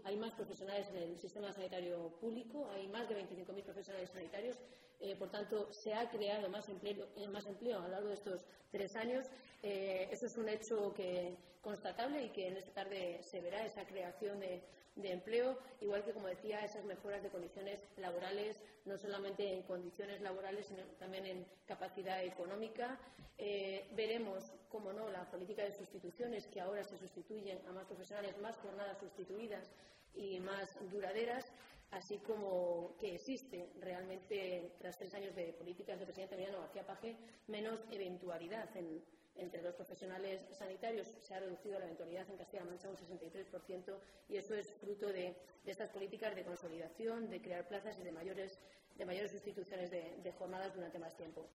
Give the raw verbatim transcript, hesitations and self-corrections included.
hay más profesionales en el sistema sanitario público, hay más de veinticinco mil profesionales sanitarios, eh, por tanto, se ha creado más empleo, más empleo a lo largo de estos tres años. Eh, eso es un hecho que, constatable y que en esta tarde se verá, esa creación de, de empleo, igual que, como decía, esas mejoras de condiciones laborales, no solamente en condiciones laborales, sino también en capacidad económica. Eh, veremos, como no, la política de sustituciones, que ahora se sustituyen a más profesionales, más jornadas sustituidas y más duraderas, así como que existe realmente, tras tres años de políticas del presidente Emiliano García Paje, menos eventualidad en, entre los profesionales sanitarios. Se ha reducido la eventualidad en Castilla-La Mancha un sesenta y tres por ciento y eso es fruto de, de estas políticas de consolidación, de crear plazas y de mayores, de mayores sustituciones de, de jornadas durante más tiempo.